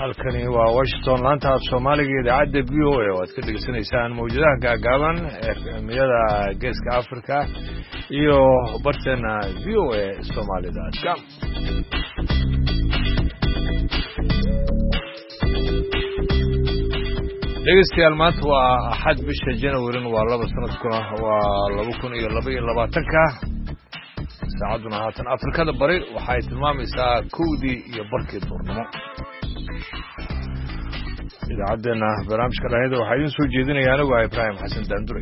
halkani waa Washington laanta af Soomaaliga idaacadda VOA oo aad ka dhageysanaysaan mawjadaha gaagaaban ee efemiyada Geeska Afrika iyo bartana VOA Somali.com. dhegeystayaal maanta waa Axad bisha January waa 2 sanadkuna waa 2022 saacaduna haatan Afrikada bari waxay tilmaamaysaa 2 iyo barkii duurnimo. idaacadana barnaamijka dhahayda waxaa idin soo jeedinaya anigu Ibrahim Xasan Daanduray.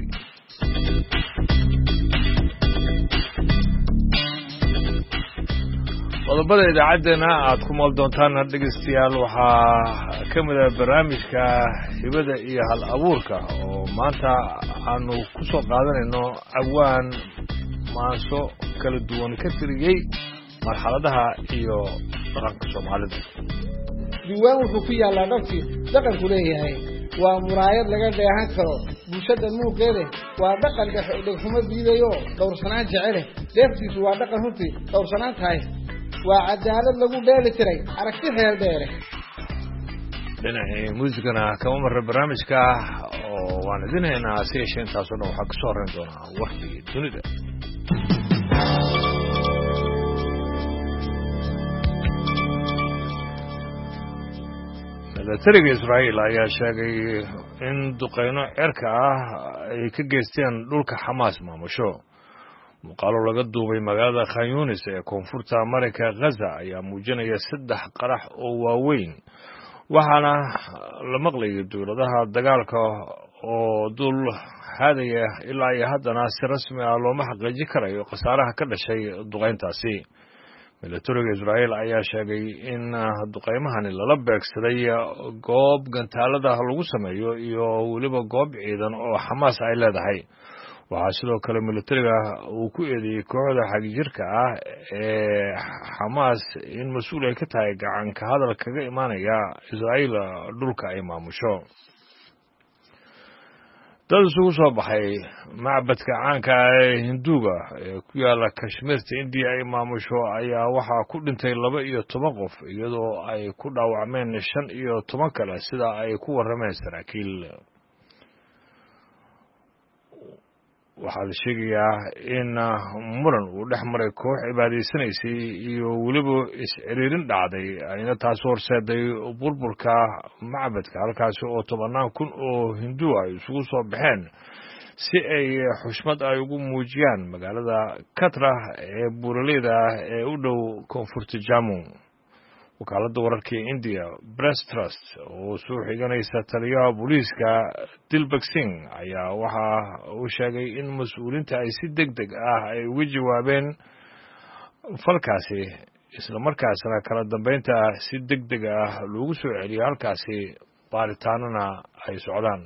qodobada idaacadana aad ku maal doontaan dhegeystayaal waxaa ka mid ah barnaamijka hibada iyo hal abuurka oo maanta aanu ku soo qaadanayno awaan maaso kala duwan ka tiriyay marxaladaha iyo dhaqanka Soomaalida. diiwaan wuxuu ku yaalaa dhabkii dhaqanku leeyahay waa muraayad laga dheehan karo bulshada muuqeeda waa dhaqan dhexumo diidayo dhowrsanaan jecel deeftiisu waa dhaqan runtii dhowrsanaan tahay waa cadaalad lagu dheeli tiray aragti heel dheere. dhinaca muusikana kama marra barnaamijka oo waan idinaynaa si yeesheentaasoo dhan waxaa kasoo horeyn doonaa warkii dunida. milatariga Israa'iil ayaa sheegay in duqeyno cirka ah ay ka geysteen dhulka Xamaas maamusho. muuqaalo laga duubay magaalada Khan Yunis ee koonfurta Mareykanka Gaza ayaa muujinaya 3 qarax oo waaweyn waxaana la maqlayay dowladaha dagaalka oo dul haadaya ilaa iyo haddana si rasmi ah looma xaqiijin karayo khasaaraha ka dhashay duqeyntaasi. milatariga Israa'iil ayaa sheegay in duqeymahani lala beegsaday goob gantaalada lagu sameeyo iyo weliba goob ciidan oo Xamaas ay leedahay. waxaa sidoo kale milatariga uu ku eedeeyay kooxda xagjirka ah ee Xamaas in mas'uul ay ka tahay gacan ka hadal kaga imaanaya Israa'iil dhulka ay maamusho. dad isugu soo baxay macbadka caanka ee Hinduuga ee ku yaala Kashmirta India ay maamusho ayaa waxaa ku dhintay 12 qof iyadoo ay ku dhaawacmeen 15 kale sida ay ku warameen saraakiil. waxaa la sheegayaa in muran uu dhex maray koox cibaadaysanaysay iyo weliba is-ciriirin dhacday ayna taas horseeday burburka macbadka halkaasi oo 10,000 oo Hindu ay isugu soo baxeen si ay xushmad ay ugu muujiyaan magaalada Katra ee buuraleyda ee u dhow koonfurta Jammu. wakaaladda wararka ee India Press Trust oo soo xiganaysa taliyaha booliiska Dilbag Singh ayaa waxa uu sheegay in mas'uuliyiinta ay si degdeg ah ay uga jawaabeen falkaasi isla markaasna kala dambeynta si degdeg ah loogu soo celiyay halkaasi baaritaanana ay socdaan.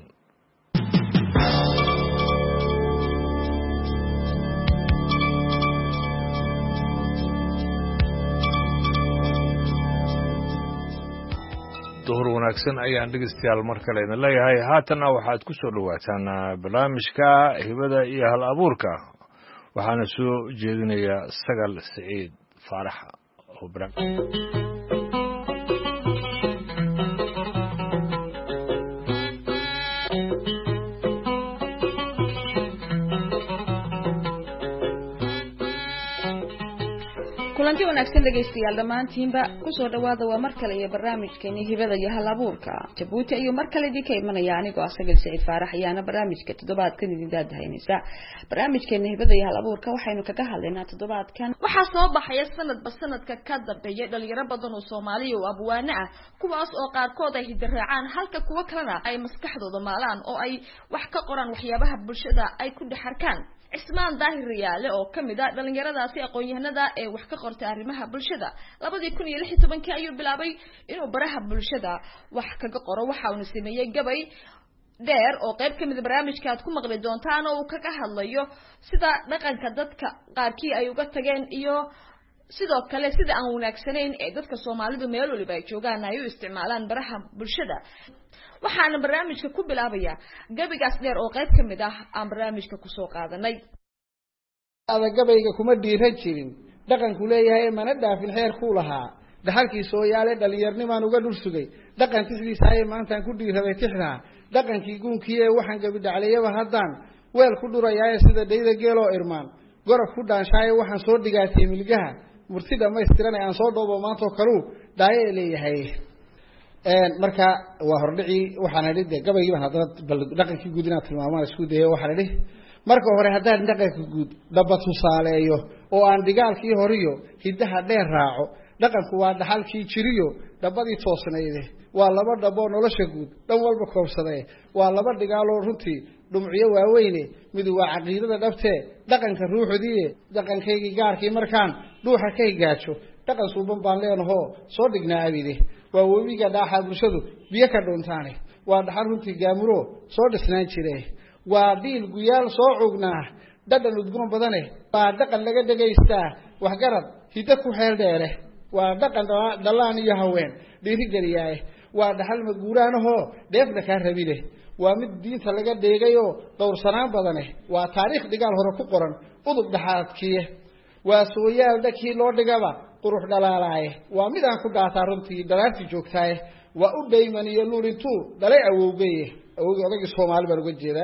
duhur wanaagsan ayaan dhegeystayaal mar kale idin leeyahay. haatana waxaad ku soo dhawaataan barnaamijka hibada iyo hal abuurka waxaana soo jeedinaya Sagal Saciid Faarax oo kulanti wanaagsan dhageystayaal dhamaantiinba ku soo dhawaada waa mar kale iyo barnaamijkeena hibada iyo hal abuurka. Jabuuti iyo mar kale ka imanaya anigoo Sagal Saciid Faarax ayaana barnaamijka toddobaadkan idin daadahaynaysa. barnaamijkeena hibada iyo hal abuurka waxaynu kaga hadlaynaa toddobaadkan waxaa soo baxaya sanadba sanadka ka dambeeya dhalinyaro badan oo Soomaaliya oo abwaano ah kuwaas oo qaarkood ay hidraacaan halka kuwa kalena ay maskaxdooda maalaan oo ay wax ka qoraan waxyaabaha bulshada ay ku dhaxarkaan. Ismaan Daahir Riyaale oo kamid ah dhalinyaradaasi aqoon-yahanada ee wax ka qortay arrimaha bulshada 2016 ayuu bilaabay inuu baraha bulshada wax kaga qoro. waxa uu sameeyay gabay dheer oo qayb kamid ah barnaamijka aad ku maqli doontaan oo uu kaga hadlayo sida dhaqanka dadka qaarkii ay uga tageen iyo sidoo kale sida aan wanaagsanayn ee dadka Soomaalidu meel waliba ay joogaan ay u isticmaalaan baraha bulshada. waxaana barnaamijka ku bilaabaya gabigaas dheer oo qayb kamid ah aan barnaamijka ku soo qaadanay. gabayga kuma dhiiran jirin dhaqanku leeyahay mana dhaafin xeer ku lahaa dhaxalkii soo yaale dhalinyarnimaan uga dhul sugay dhaqankiisa ay maantaan ku dhiirabay tixnaa dhaqankii guunkii ee waxaan gabi dhaclayaba haddaan weel ku dhurayaa sida dhayda geeloo irmaan gorob ku dhaanshaay waxaan soo dhigaatay milgaha murti dhamaystiran aan soo dhoobo maanta kalu daaye leeyahay marka waa hordhici waxaan idhi gabayga hadda dhaqankii guud inaan tilmaamaan isku dayo waxaan idhi marka hore haddaan dhaqanka guud daba tusaaleeyo oo aan dhigaalkii horiyo hidaha dheer raaco dhaqanku waa dhaxalkii jiriyo dhabadii toosnayde waa laba dhabo nolosha guud dhan walba koobsaday waa laba dhigaaloo runtii dhumciyo waaweyne mid waa caqiidada dhabtee dhaqanka ruuxdii dhaqankaygii gaarkii markaan dhuuxa ka higaajo dhaqan suuban baan leenahoo soo dhignaa abide waa webiga dhaaxa bulshadu biyo ka dhuntaane waa dhaxal runtii gaamuro soo dhisnaan jire waa dhiil guyaal soo cugnaa dhadhan udgoon badane waa dhaqan laga dhegaystaa waxgarad hidda ku xeel dheere waa dhaqan dhalaan iyo haween dhiirigeliyaa waa dhaxal maguuraanahoo dheefna kaa rabile waa mid diinta laga dheegayoo dhowrsanaan badane waa taariikh dhigaal hore ku qoran udub dhaxaadkiye waa sooyaal dhakii loo dhigaba qurux dhalaalaaye waa mid aan ku dhaataa runtii dhalaartii joogtaaye waa u dhayman iyo luulintuu dhalay awowgeye awowgii odagii Soomaali baan uga jeedaa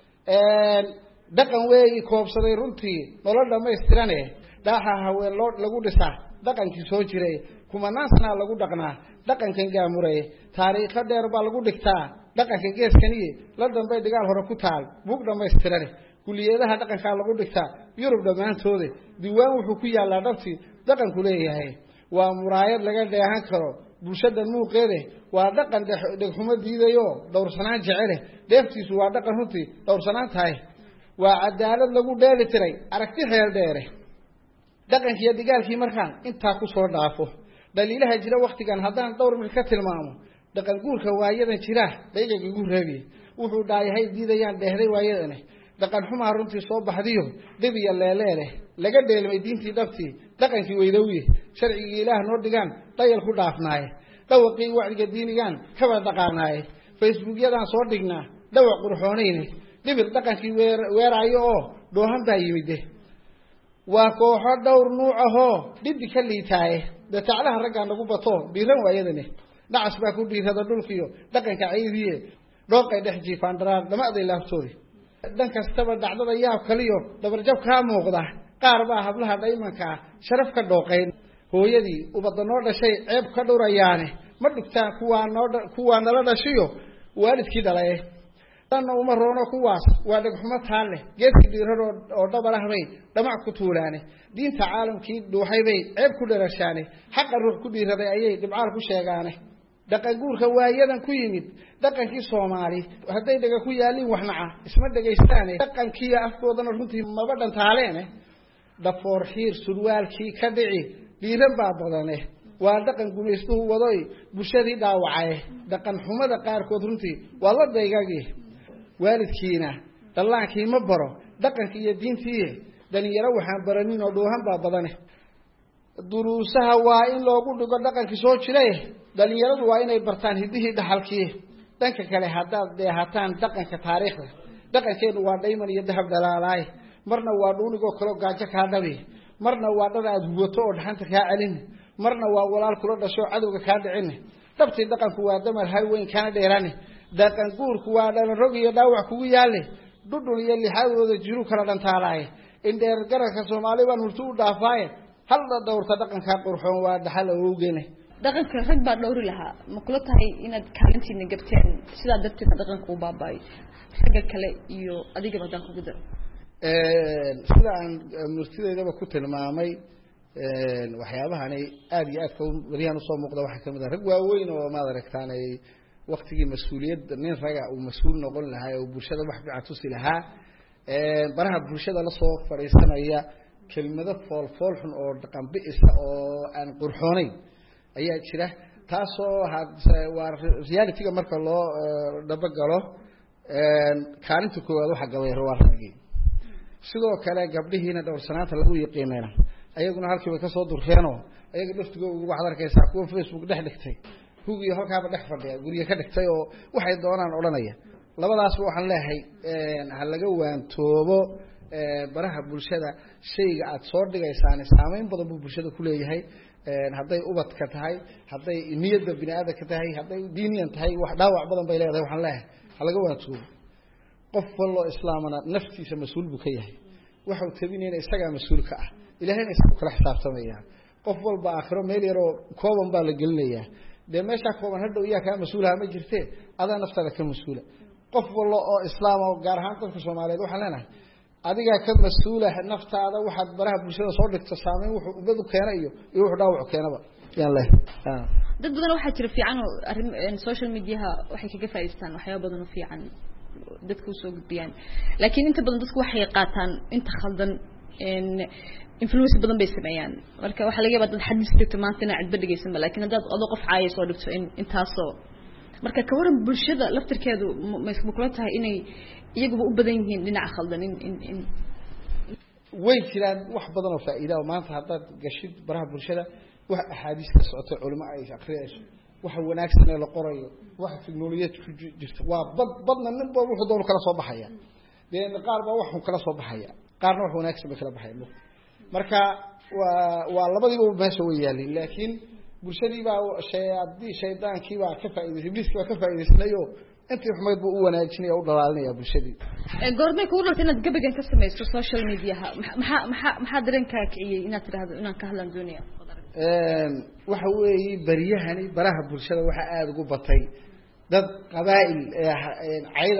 dhaqan weey koobsaday runtii nolol dhameystirane dhaaxa haween loo lagu dhisaa dhaqankii soo jiray kumanaan sana lagu dhaqnaa dhaqankan gaamuray taariikh dheer baa lagu dhigtaa dhaqanka geeskaniye la dambe dhigaal hore ku taal buug dhameystirane kuliyadaha dhaqanka lagu dhigtaa Yurub dhamaantooda diiwaan wuxuu ku yaalaa dhabti dhaqanku leeyahay waa muraayad laga dheehan karo bulshada muuqeede waa dhaqan dhexuma diidayo dhowrsanaan jecel dheeftiisu waa dhaqan runtii dhowrsanaan tahay waa cadaalad lagu dheeli tiray aragti xeel dheere dhaqankii digaalkii markaan inta ku soo dhaafo daliilaha jira waqtigan haddaan dhowr mid ka tilmaamo dhaqan guurka waayadan jira daygaga ugu rabi wuxuu dhaayahay diidayaan dheehday waayadan dhaqan xumaa runtii soo baxdiyo dib iyo leeleele laga dheelmay diintii dhabtii dhaqankii weydawiye sharciga ilaah noo dhigaan dayal ku dhaafnaay dhawaqii wacdiga diinigan kaba dhaqaanaay facebookyadan soo dhignaa dhawaq qurxoonayne dibir dhaqankii weeraayo oo dhoohan baa yimid waa kooxo dhowr nuuc ahoo dhidi ka liitaaye dadaclaha ragga nagu bato dhiiran waayadane nacas baa ku dhiirada dhulkiyo dhaqanka caydiye dhooqay dhex jiifaan daraar dhamaaday laabtoodi dhan kastaba dhacdada yaab kaliyo dabarjab ka muuqda qaar baa hablaha dhaymanka sharaf ka dhooqayn hooyadii ubada noo dhashay ceeb ka dhurayaane ma dhigtaan kuwa nala dhashiyo waalidkii dhalay tan uma roono kuwaas waa dhagxuma taale geedkii dhiirado oo dhabalahbay dhamac ku tuulaane diinta caalamkii dhuuxay bay ceeb ku dharashaane xaq ruux ku dhiiraday ayay dibcaal ku sheegaane dhaqan guurka waayadan ku yimid dhaqankii Soomaali haday dhaga ku yaalin waxnaca isma dhageystaane dhaqankii afkoodana runtii maba dhantaaleene dhafoor xiir surwaalkii ka dhici dhiiran baa badane waa dhaqan gumaystuhu waday bulshadii dhaawacay dhaqan xumada qaar kood runtii waa la daygagii waalidkiina dallaankii ma baro dhaqankii iyo diintii dhalinyaro waxaan baranin oo dhoohan baa badane duruusaha waa in loogu dhigo dhaqankii soo jiray dhalinyaradu waa inay bartaan hidihii dhaxalkii dhanka kale haddaad dheehataan dhaqanka taariikhda dhaqankeenu waa dhayman iyo dahab dhalaalaay marna waa dhuunigoo kale gaajo kaa dhabi marna waa dhar aad huwato oo dhaxanta kaa celin marna waa walaal kula dhasho cadowga kaa dhicin dhabtii dhaqanku waa damar hay weyn kana dheerane dhaqan guurku waa dhalan rog iyo dhaawac kugu yaale dhudhun iyo lixaadooda jiru kala dhantaalaay indheer gararka Soomaali baan murtu u dhaafay hal dhowrta dhaqanka qurxoon waa dhaxal awgeene dhaqanka rag baa dhowri lahaa ma kula tahay inaad kaalintiina gabteen sida dadka dhaqanka u baabay ragga kale iyo adiga badan ku gudar sida aan murtideedaba ku tilmaamay waxyaabahan aad iyo aad ka wariyaan soo muuqda waxa kamid ah rag waaweyn oo ma aragtaan ay waqtigii mas'uuliyad nin raga uu mas'uul noqon lahaa oo bulshada wax fiican tusi lahaa baraha bulshada la soo fariisanaya kelmado fool xun oo dhaqan bi'isa oo aan qurxoonayn ayaa jira taasoo waa reality-ga marka loo daba galo kaalinta koowaad waxa gabay rawaadkii sidoo kale gabdhihiina dhowrsanaanta lagu yaqiinayna ayaguna halkiiba ka soo durkeeno ayaga dhaftiga ugu wax arkaysa kuwa Facebook dhex dhigtay hubiyo halkaaba dhex fadhiya guriga ka dhigtay oo waxay doonaan oranaya labadaas waxaan leeyahay hal laga waantoobo baraha bulshada shayga aad soo dhigaysaan saameyn badan buu bulshada ku leeyahay hadday ubadka tahay hadday niyadda bini aadamka tahay hadday diiniyan tahay wax dhaawac badan bay leedahay waxaan leeyahay halaga wanaagsado qof wallo islaamana naftiisa mas'uul buu ka yahay waxa uu tabinayna isaga mas'uul ka ah ilaahayna isagu kala xisaabtamaya qof walba aakhiro meel yar oo kooban baa la gelinayaa de meesha kooban hadhow iyaa ka mas'uulaha ma jirtee adaa naftaada ka mas'uula qof wallo oo islaam oo gaar ahaan dadka Soomaaliyeed waxaan leenahay adiga ka mas'uula naftaada waxaad baraha bulshada soo dhigto saameyn wuxuu ubad u keenay iyo wuxuu dhaawac keenaba yaan leh dad badan waxa jira fiican oo arrin social media waxay kaga faa'iideystaan waxyaabo badan oo fiican dadku soo gudbiyaan laakiin inta badan dadku waxay qaataan inta khaldan influence badan bay sameeyaan marka waxa laga yaabaa dad xadis dhigto maanta inay cid badhigaysan laakiin haddaad adoo qof caayay soo dhigto intaasoo marka ka waran bulshada laftirkeedu ma isku kula tahay inay iyaguba u badan yihiin dhinaca khaldan in way jiraan wax badan oo faa'iido ah maanta haddaad gashid baraha bulshada wax axaadiis ka socota culimo ay aqriyayso waxa wanaagsan ee la qorayo waxa tiknoolajiyad ku jirta waa badna ninba wuxuu doon kala soo baxaya deen qaar baa wax kala soo baxaya qaarna wax wanaagsan bay kala baxayaan marka waa labadiiba meesha way yaalin laakiin bulshadii baa shaydaankii baa ka faa'iideysay ibliiskii baa ka faa'iideysnayo intii xumayd buu u wanaajinaya u dhalaalinaya bulshadii goormay ku dhulta inaad gabagan ka samayso social media maxaa dareenkaa kiciyay inaad tiraahdo inaan ka hadlan doonaya waxa weeye bariyahani baraha bulshada waxa aad ugu batay dad qabaa'il cayda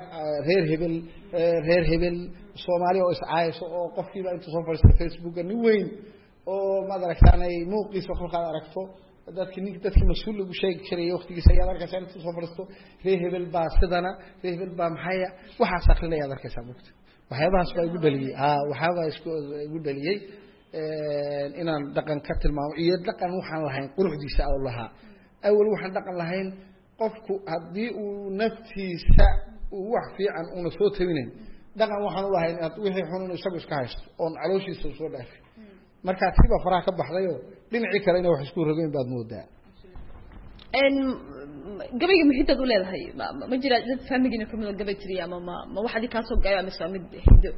reer hebel Soomaali oo iscaayso oo qofkiiba inta soo fariistay Facebook ni weyn oo ma aragtaanay muuqiisa qolka aragto dadkii mas'uul lagu sheegi karay waqtigiisa ayaa arkaysan inta soo fariisto reer hebel baa sidana reer hebel baa maxaya waxa saqlinaya arkaysan mugta waxyaabahaas baa igu dhaliyay waxaaba igu dhaliyay inaan dhaqan ka tilmaamo iyo dhaqan waxaan lahayn quruxdiisa oo lahaa awal waxaan dhaqan lahayn qofku hadii uu naftiisa uu wax fiican una soo tabinayn dhaqan waxaan u lahayn wixii xunun isagu iska haysto oo calooshiisa soo dhaafay marka tiba faraha ka baxday oo dhinacii kale inay wax isku rogeen baad moodaa gabayga muhiimad u leedahay ma jira dad famigina kamid gabay tiriya ma waxadi ka soo gayo ama saamid hiddo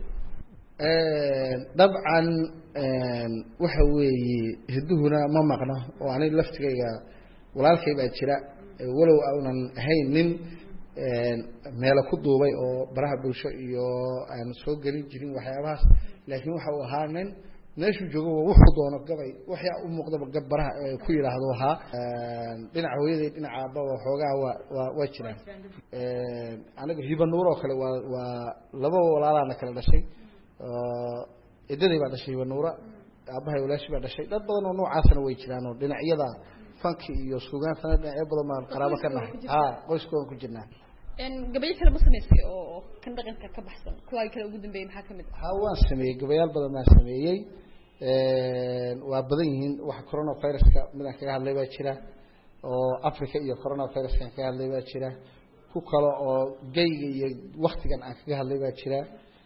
dabcan waxa weeye hidduhuna ma maqno oo ani laftigayga walaalkay baa jira walow aanan haynin meel ku duubay oo baraha bulsho iyo aan soo galin jirin waxyaabahaas laakiin waxa uu ahaa nin meeshu joogo wuxuu doono gabay waxa uu muuqdo baraha ku yiraahdo waxa dhinaca hooyaday dhinaca aabba xoogaa waa jiraan anaga hiba nuur oo kale waa laba walaalaana kala dhashay idadii baa dhashay hiba nuura aabahay walaashi baa dhashay dad badan oo noocaasna way jiraan oo dhinacyada fanki iyo suugaanta dhinacyo badan ma qaraabo ka nahay qoyskooda ku jirnaa gabayl kale ma sameysay oo kan dhaqanka ka baxsan kuwa kale ugu dambeeyay maxaa kamid ah waan sameeyay gabayl badan ma sameeyay waa badan yihiin wax coronavirus-ka midaan kaga hadlay baa jira oo Afrika iyo coronavirus-ka kaga hadlay baa jira ku kale oo gayga iyo waqtigan aan kaga hadlay baa jira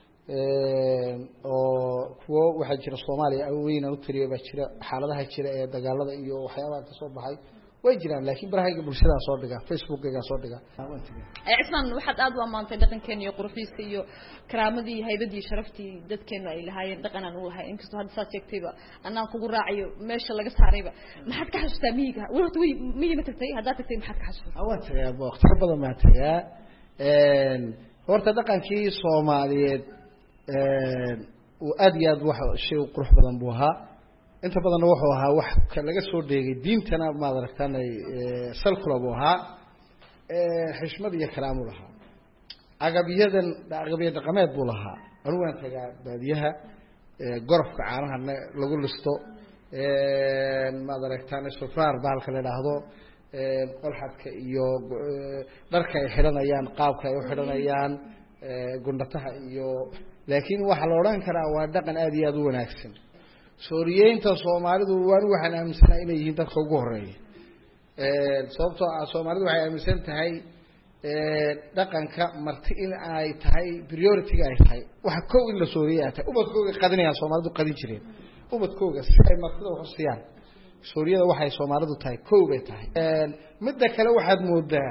oo kuwa waxa jira Soomaaliya weyn u tiriyo baa jira xaaladaha jira ee dagaalada iyo waxyaabaha ka soo baxay way jiraan laakiin barahayga bulshada soo dhiga Facebook-ga soo dhiga Cismaan waxaad aad u amaantay dhaqankeena iyo quruxdiisa iyo karaamadii haybadii sharaftii dadkeena ay lahaayeen dhaqan aan u lahayn inkastoo hadda saad sheegtayba anaan kugu raaciyo meesha laga saarayba maxaad ka xasuustaa miyiga walaal miyiga ma tagtay haddaad tagtay maxaad ka xasuustaa waa tagay waqti badan ma tagay horta dhaqankii Soomaaliyeed oo aad iyo aad waxa shay qurux badan buu ahaa inta badan wuxuu ahaa wax ka laga soo dheegay diintana ma aragtaan ay salkula buu ahaa xishmad iyo karaam u lahaa agabiyada dhaqameed buu lahaa aruwan tagaa baadiyaha gorofka caanaha lagu listo ma aragtaan sufraar baalka la dhaahdo qolxadka iyo dharka ay xiranayaan qaabka ay u xiranayaan gundataha iyo laakiin waxa la oran karaa waa dhaqan aad iyo aad u wanaagsan Sooriyeynta Soomaalidu waxaan aaminsanaa inay yihiin dadka ugu horeeya sababtoo ah Soomaalidu waxay aaminsan tahay dhaqanka marti in ay tahay priority-ga ay tahay waxa koow in la Sooriyeeyo ubadkooda qadinayaan Soomaalidu qadin jireen ubadkooda si ay martida u xusiyaan Sooriyada waxay Soomaalidu tahay koow bay tahay midda kale waxaad moodaa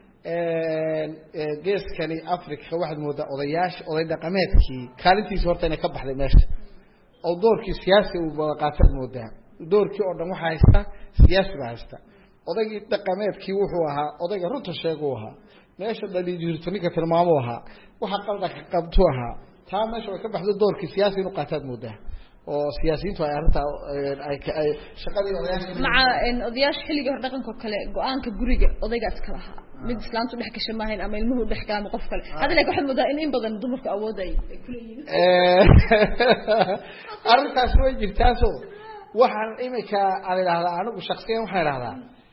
geeskani Afrika waxaad moodaa oday dhaqameedkii kaalintiisa horta inay ka baxday meesha oo doorkii siyaasi uu qaatay moodaa doorkii oo dhan waxa haysta siyaasiga haysta odaygii dhaqameedkii wuxuu ahaa odayga runta sheeguu ahaa meesha dhaliil jirto ninka tilmaamo ahaa waxa qalda ka qabto ahaa taa meesha way ka baxdo doorkii siyaasi inuu qaataad moodaa oo siyaasiyiintu ay arinta ay shaqadii odayaasha xilliga hor dhaqanka kale go'aanka guriga odaygaas kala ahaa mid islaantu dhex gashay maahayn ama ilmuhu dhex gaamo qof kale hadda laakiin waxaad moodaa in badan dumarka awood ay ku leeyihiin arrintaas way jirtaaso waxaan imika aan idhaahdaa anigu shakhsiyan waxaan idhaahdaa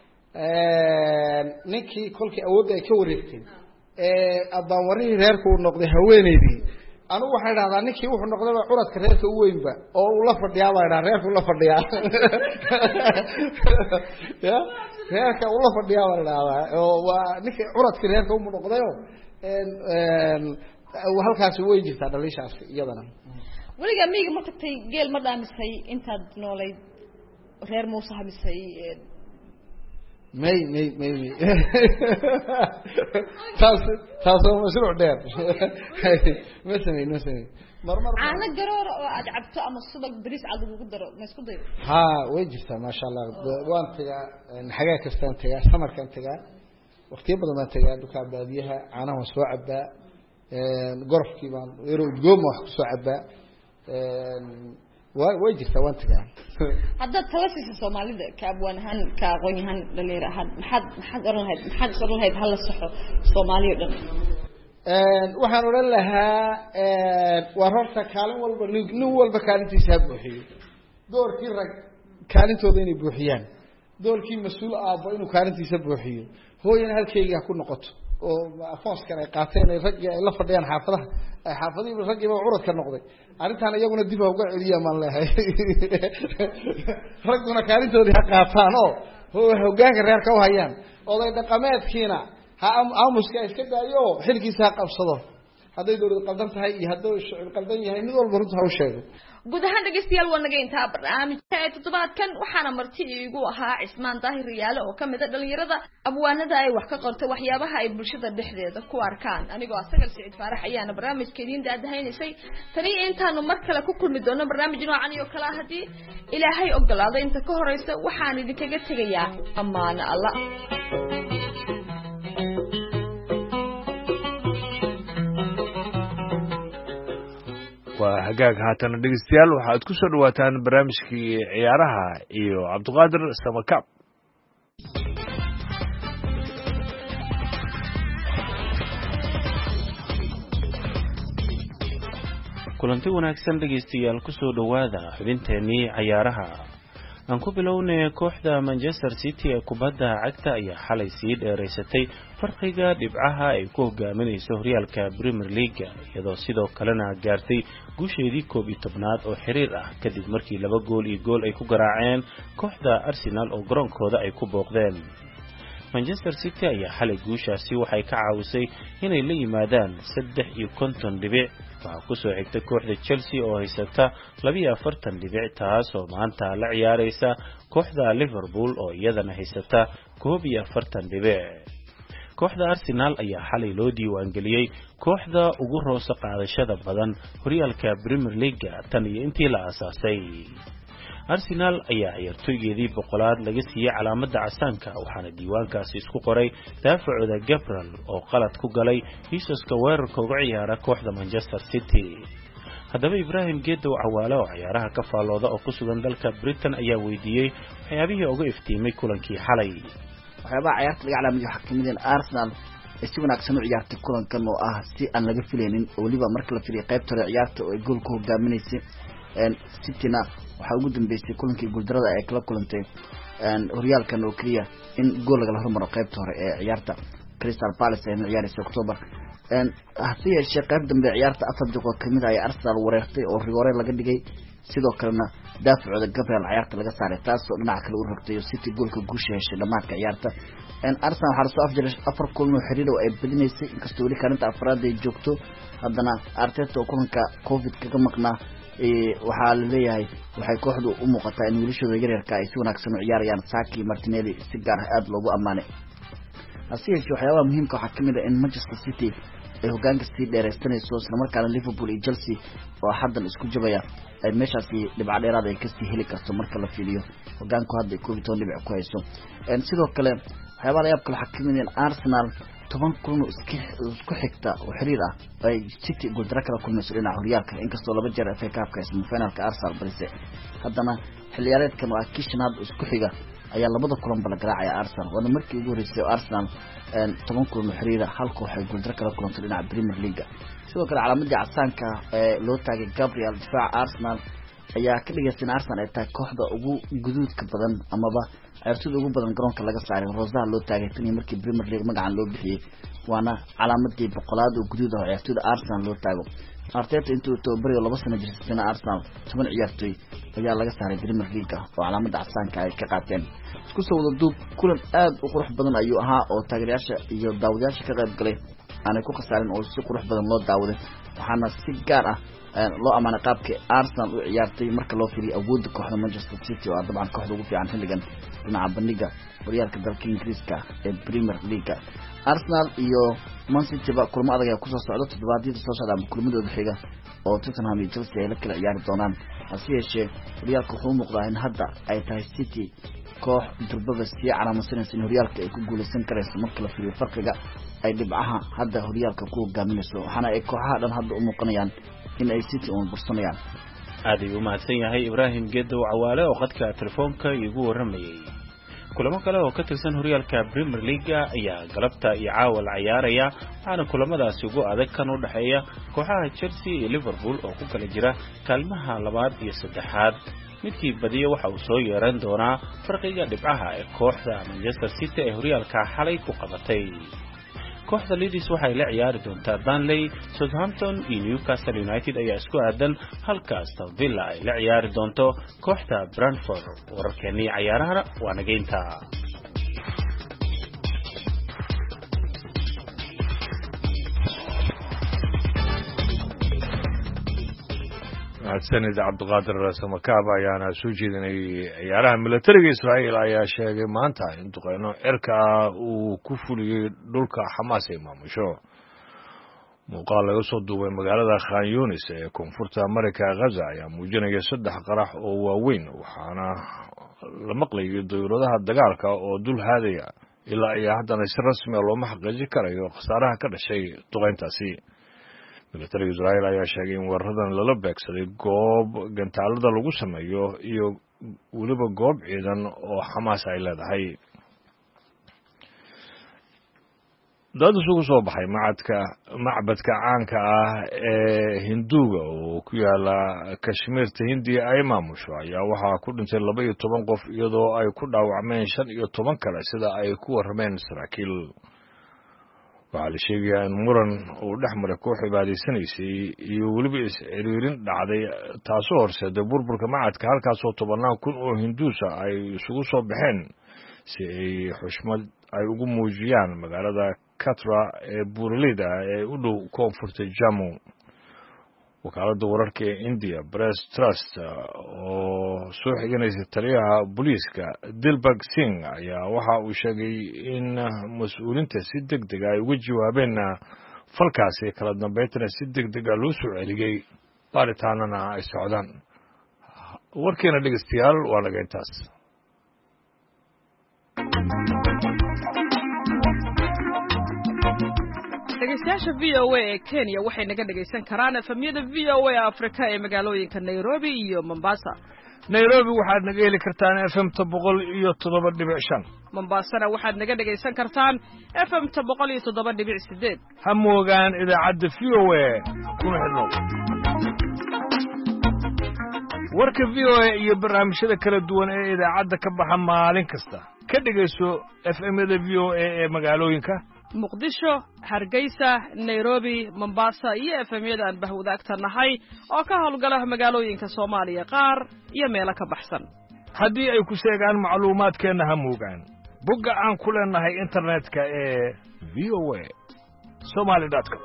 ninkii kolkii awoodda ay ka wareegtay abbaanwarihii reerku uu noqday haweeneydii anigu waxaan idhahdaa ninkii wuxuu noqdayba curadka reerka u weynba oo uu la fadhiyaa baa idhaha reerka ula fadhiyaa ya reerka ula fadhiyaa baa idhahdaa oo waa ninkii curadkii reerka umu noqdayo halkaasi way jirtaa dhaliishaas iyadana weligaa miyiga ma tagtay geel ma dhaamisay intaad noolayd reer muuse hamisay may taas oo mashruuc dheer ma sameyn marmar caano garoor oo aad cabto ama subag bariis cad ugu daro ma isku dayo ha way jirtaa ma sha Allah waan tagaa xagaa kastaan tagaa samarkan tagaa waqtiyo badan baan tagaa dukaan baadiyaha caanaha soo cabaa gorofkii baan yaro udgoom wax ku soo cabaa way jirtaa waan tagaa haddaad tala siisa soomaalida ka abwaan ahaan ka aqoon yahaan dhalinyaro ahaan maxaad oran lahayd hala saxo soomaaliya dhan waxaan oran lahaa waa horta kaalin walba nin walba kaalintiisa ha buuxiyo doorkii rag kaalintooda inay buuxiyaan doorkii mas-uul aabbo inuu kaalintiisa buuxiyo hooyana halkeyga ha ku noqoto oo afooskan ay qaateen ay raggii ay la fadhiyaan xaafadaha ay xaafadihiiba raggiiba curad ka noqday arrintaan iyaguna dib ha uga celiya maan leehay ragguna kaalintoodii ha qaataan oo hoggaanka reerka u hayaan oday dhaqameedkiina ha aamuska iska daayo xilkiisa ha qabsado hadday dowlad qaldan tahay iyo hadduu shicib qaldan yahay mid walba runta ha u sheego guud ahaan dhegeystayaal waa naga intaa barnaamijka ee toddobaadkan waxaana marti iigu ahaa Cismaan Daahir Riyaale oo kamid ah dhalinyarada abwaanada ay wax ka qortay waxyaabaha ay bulshada dhexdeeda ku arkaan anigoo asagal Saciid Faarax ayaana barnaamijkeedin daadahaynaysay tani intaanu mar kale ku kulmi doono barnaamij noocan iyo kala hadii Ilaahay ogolaado inta ka horeysa waxaan idinkaga tagayaa amaana Allah waa hagaag haatan dhegeystayaal waxaad ku soo dhawaataan barnaamijkii ciyaaraha iyo Cabdiqaadir Samakaab kulanti wanaagsan dhegeystayaal ku soo dhawaada xubinteennii ciyaaraha aan ku bilownay kooxda Manchester City ee kubadda cagta ayaa xalay sii dheereysatay farqiga dhibcaha ay ku hogaaminayso horyaalka Premier League iyadoo sidoo kalena gaartay guusheedii 11aad oo xiriir ah kadib markii 2 gool iyo gool ay ku garaaceen kooxda Arsenal oo garoonkooda ay ku booqdeen Manchester City ayaa xalay guushaasi waxay ka caawisay inay la yimaadaan 53 dhibic waxaa ku soo xigtay kooxda Chelsea oo haysata 42 dhibic taas oo maanta la ciyaaraysa kooxda Liverpool oo iyadana haysata 41 dhibic kooxda Arsenal ayaa xalay loo diiwaan geliyay kooxda ugu roosa qaadashada badan horyaalka Premier League tan iyo intii la aasaasay Arsenal ayaa ciyaartoygeedii boqolaad laga siiyay calaamadda casaanka waxaana diiwaankaasi isku qoray daafacooda Gabriel oo qalad ku galay hiisaska weerarka uga ciyaara kooxda Manchester City haddaba Ibrahim Geedow Cawaale oo ciyaaraha ka faalooda oo ku sugan dalka Britain ayaa weydiiyay waxyaabihii uga iftiimay kulankii xalay waxyaabaha ciyaarta laga calaamadiyo waxaa kamid ah Arsenal si wanaagsan u ciyaartay kulankan oo ah si aan laga filaynin oo waliba marka la fiiriyo qaybta ciyaarta oo ay gool ku hogaaminaysay City-na waxa ugu dambeysay kulankii guuldarada ay kala kulantay horyaalkan oo kaliya in gool laga hormaro qaybta hore ee ciyaarta Crystal Palace ee ciyaaraysa October hase yeeshee qayb dambe ciyaarta 4 daqiiqo kamid ay Arsenal wareertay oo rigoore laga dhigay sidoo kalena daafacooda Gabriel ciyaarta laga saaray taas oo dhinaca kale u rogtay City goolka guusha heshay dhamaadka ciyaarta Arsenal waxa soo afjaray 4 kulan oo xiriir oo ay badinaysay inkastoo wali kaalinta afraad ay joogto haddana Arteta oo kulanka Covid kaga maqnaa waxaa la leeyahay waxay kooxdu u muuqataa in wiilashooda yaryarka ay si wanaagsan u ciyaarayaan Saki Martinelli si gaar ah aad loogu amaanay hase yeeshee waxyaabaha muhiimka waxaa kamid ah in Manchester City ay hogaanka sii dheereysanayso isla markaana Liverpool iyo Chelsea oo haddan isku jabaya ay meeshaasi dhibco dheeraad ay kasii heli karto marka la fiiriyo hogaanku hadda 12 dhibic ku hayso sidoo kale waxyaabaha yaab kale xakimineen Arsenal 10 kulan isku xigta oo xiriir ah ay City guuldaro kala kulmayso dhinaca horyaalka inkastoo laba jeer FA Cup-ka isma finalka Arsenal balse haddana xilliyaareedkan waa kishanaad isku xiga ayaa labada kulan bala garaacaya Arsenal wada markii ugu horeysay Arsenal 10 kulan oo xiriir ah halka waxay guuldaro kala kulantay dhinaca Premier League sidoo kale calaamadii casaanka loo taagay Gabriel difaaca Arsenal ayaa ka dhigaysan Arsenal ay tahay kooxda ugu guduudka badan amaba ciyaartoyda ugu badan garoonka laga saaray Rosaha loo taagay tan markii Premier League magacan loo bixiyay waana calaamadii boqolaad oo guduud ah ciyaartoyda Arsenal loo taago Arteta intuu tababariyo 2 sano jirsan Arsenal 10 ciyaartoy ayaa laga saaray Premier League oo calaamada casaanka ay ka qaateen isku soo wada duub kulan aad u qurux badan ayuu ahaa oo taageerayaasha iyo daawadayaasha ka qayb galay aanay ku khasaarin oo si qurux badan loo daawaday waxaana si gaar ah loo amaanay qaabka Arsenal u ciyaartay marka loo fiiriyo awoodda kooxda Manchester City oo dabcan kooxda ugu fiican xilligan dhinaca bandhiga horyaalka dalka Ingiriiska ee Premier League Arsenal iyo Man City ba kulmo adag ay ku soo socdo toddobaadyada soo socda kulmadooda xiga oo Tottenham iyo Chelsea ay la kala ciyaari doonaan hase yeeshee horyaalka wuxuu muuqdaa in hadda ay tahay City koox durbaba si calaamasanaysa in horyaalka ay ku guuleysan karayso marka la fiiriyo farqiga ay dhibcaha hadda horyaalka ku hogaaminayso waxaana ay kooxaha dhan hadda u muuqanayaan in ay City uun bursanayaan aad ayuu mahadsan yahay Ibrahim Gedo Cawaale oo qadka telefoonka igu waramayay kulamo kale oo ka tirsan horyaalka Premier League ayaa galabta iyo caawal ciyaaraya waxaana kulamadaasi ugu adag kan u dhaxeeya kooxaha Chelsea iyo Liverpool oo ku kala jira kaalmaha 2 iyo 3 midkii badiyo waxa uu soo yeeran doonaa farqiga dhibcaha ee kooxda Manchester City ee horyaalka xalay ku qabatay kooxda Leeds waxay la ciyaari doontaa Burnley Southampton iyo Newcastle United ayaa isku aadan halka Aston Villa ay la ciyaari doonto kooxda Brentford wararkeennii ciyaaraha waa nageynta sanad Cabdiqaadir Samakaab ayaana soo jeedinay ciyaaraha militariga Israa'iil ayaa sheegay maanta in duqeyno cirka uu ku fuliyay dhulka Xamaas ay maamusho muuqaal laga soo duubay magaalada Khan Yunis ee koonfurta Mareykanka Gaza ayaa muujinaya 3 qarax oo waaweyn waxaana la maqlayay dowladaha dagaalka oo dul haadaya ilaa ay haddana si rasmi ah loo xaqiijin karayo khasaaraha ka dhashay duqeyntaasi militariga Israa'iil ayaa sheegay in weeraradan lala beegsaday goob gantaalada lagu sameeyo iyo waliba goob ciidan oo Xamaas ay leedahay dad isugu soo baxay macbadka caanka ah ee Hinduuga oo ku yaala Kashmiirta Hindiya ay maamusho ayaa waxaa ku dhintay 12 qof iyadoo ay ku dhaawacmeen 15 kale sida ay ku warrameen saraakiil waxaa la sheegayaa in muran uu dhex maray koox cibaadaysanaysay iyo weliba is-ciriirin dhacday taasoo horseeday burburka macadka halkaasoo 10,000 oo Hinduusa ay isugu soo baxeen si ay xushmad ay ugu muujiyaan magaalada Katra ee buuraleyda ee u dhow koonfurta Jammu wakaaladda wararka ee India Press Trust oo soo xiganaysa taliyaha booliiska Dilbag Singh ayaa waxa uu sheegay in mas'uuliyiinta si degdeg ah ay uga jawaabeen falkaasi kala dambeyntina si degdeg ah loo soo celiyay baaritaanana ay socdaan warkeena dhegeystayaal waa laga intaas dhegeystayaasha VOA ee Kenya waxay naga dhageysan karaan efemyada VOA Afrika ee magaalooyinka Nairobi iyo Mombasa. Nairobi waxaad naga heli kartaan FM 107.5. Mombasana waxaad naga dhageysan kartaan FM 107.8. Ha moogaan idaacadda VOA kuna xidhnow. warka VOA iyo barnaamijyada kala duwan ee idaacadda ka baxa maalin kasta ka dhageyso FM-yada VOA ee magaalooyinka Muqdisho, Hargeysa, Nairobi, Mombasa iyo FM-yada aan bahwadaagta nahay oo ka howlgala magaalooyinka Soomaaliya qaar iyo meelo ka baxsan. haddii ay ku sheegaan macluumaadkeena ha moogaan bogga aan ku leenahay internetka ee voa.somali.com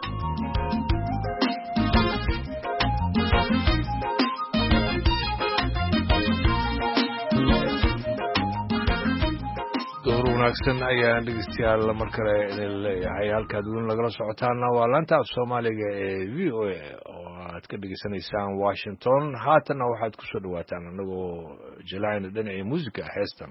door wanaagsan ayaan dhegeystayaal mar kale idin leeyahay halkaad weyn lagala socotaana waa laanta af soomaaliga ee v o a oo aad ka dhegeysanaysaan washington haatanna waxaad ku soo dhawaataan annagoo jelaayna dhinacii muusika heestan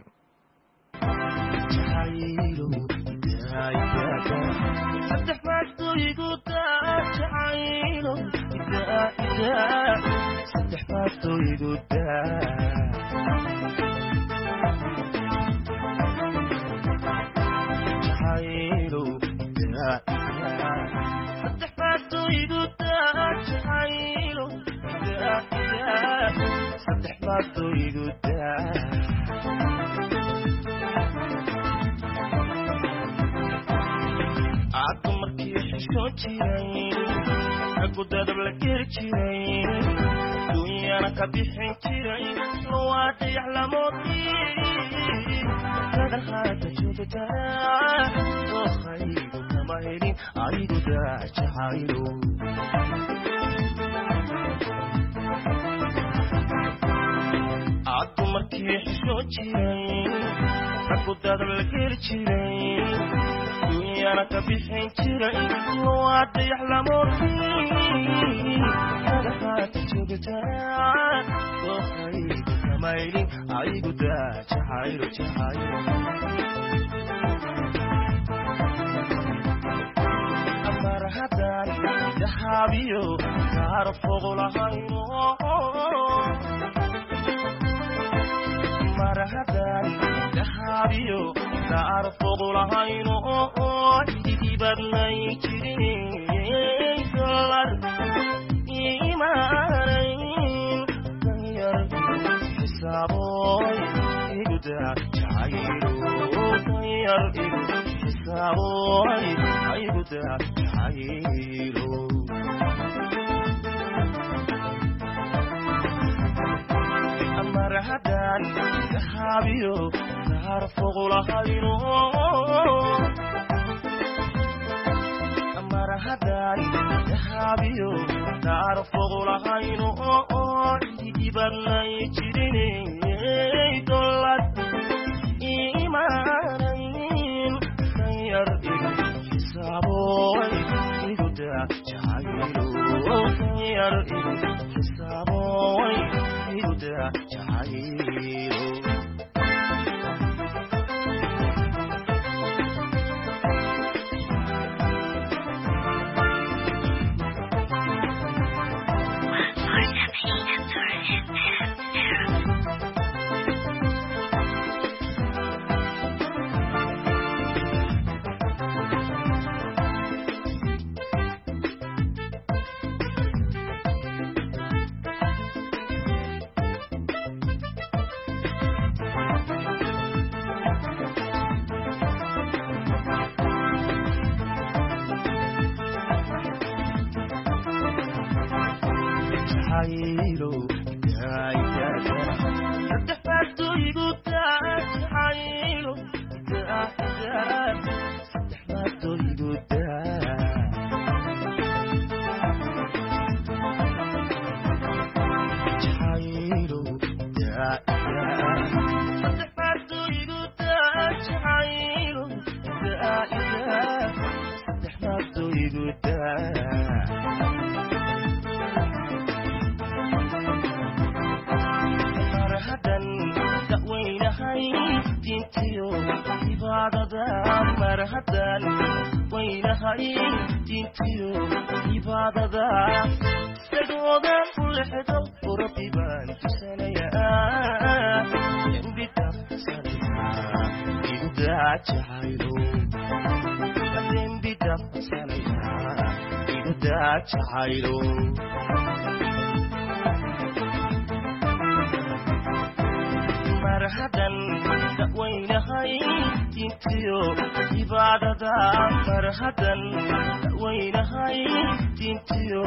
marhadan dawaynahay dintiyo ibadada marhadan dawaynahay dintiyo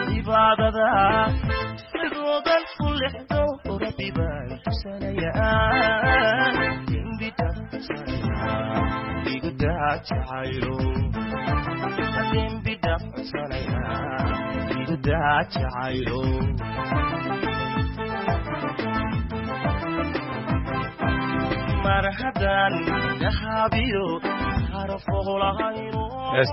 ibadada sidoodan kulixdo rabbi baan tusanayaan dembida iguda jacaylo dembida iguda jacaylo marhadan dahabiyo harafo lahayno